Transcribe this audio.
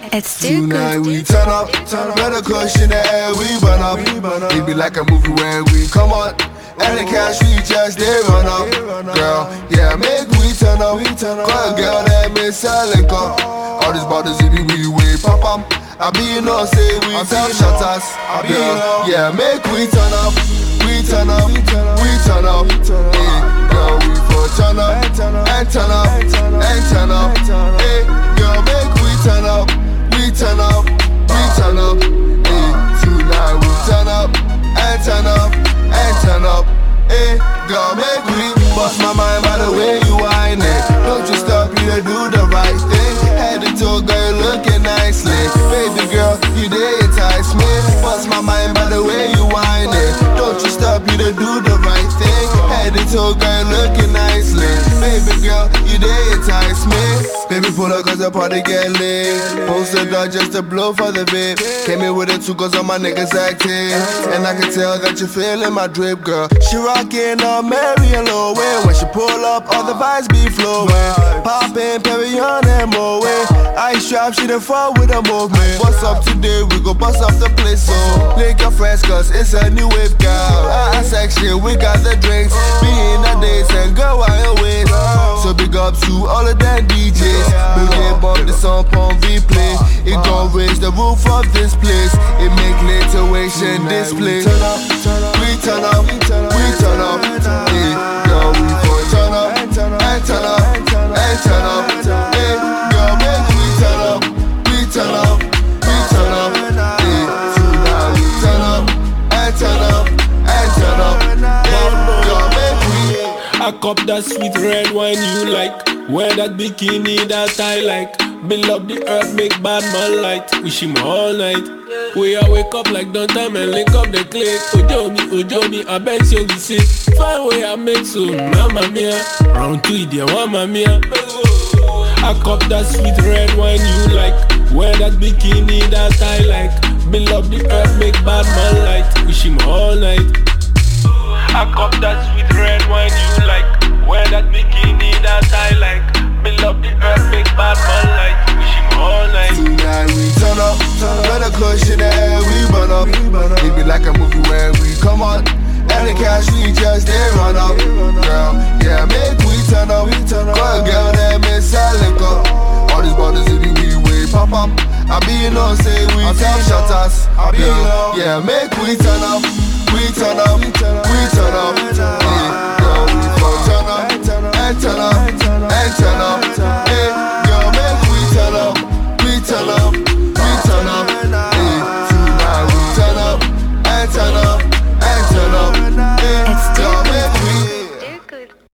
It's too Tonight good. we turn up, better cushion the air, we burn up. It be like a movie when we come on. And the cash we just they run up. Girl, yeah, make we turn up. Call a girl that me selling car. All these bottles if we pop up. I be no say we tell shutters. Girl, yeah, make we turn up. We turn up, we turn up. Hey, girl, we for turn up and turn up and turn up. Hey, girl, make we turn up. We turn up, we turn up. Hey, tonight we turn up and turn up and turn up. Hey, girl, make we bust my mind by the way you whine it. Don't you stop, you to do the right thing. Head to toe, girl, looking nicely. Baby girl, you did entice me. Bust my mind by the way you whine it. Don't you stop, you to do the right thing. Head to toe, girl, looking nicely. Baby girl, you did entice me. Baby, pull up cause the party get lit. Posted up just to blow for the vape. Came in with it too cause all my niggas active. And I can tell that you feeling my drip, girl. She rockin' on Mary and Low way. When she pull up, all the vibes be flowing. Poppin', Perignon and Moe. Ice strap, she done fall with a movement. What's up today? We go bust up the place, so link your friends cause it's a new wave, girl. Section, we got the drinks. Be in the days and go out your ways. So big up to all of them DJs. We get bump the song on replay. It gon' raise the roof of this place. It make literation display. We turn up, we turn up. Hey, girl, we for turn up and turn up and turn up. Hey, girl, make we turn up, we turn up, we turn up. Hey, tonight we turn up and turn up and turn up. Hey, girl, make we. I cop that sweet red wine you like. Wear that bikini that I like. Build up the earth, make bad man light. Wish him all night. We a wake up like downtime and link up the click. Ojo me, I bet you be sick. Fine way I make so, mamma mia. Round 2, dear mamma mia. I cop that sweet red wine you like. Wear that bikini that I like. Build up the earth, make bad man light. Wish him all night. I cop that sweet red wine you like. Wear that bikini that I like. Build up the earth, make bad man light. Wish him all night. Tonight we turn up, better cushion the air, we burn up. It be like a movie when we come on. And the cash we just they run up. Girl, yeah, make we turn up. Call a girl that me selling car. All these bottles if we pop up. I be no say we tell shutters. Girl, yeah, make we turn up. We turn up, we turn up.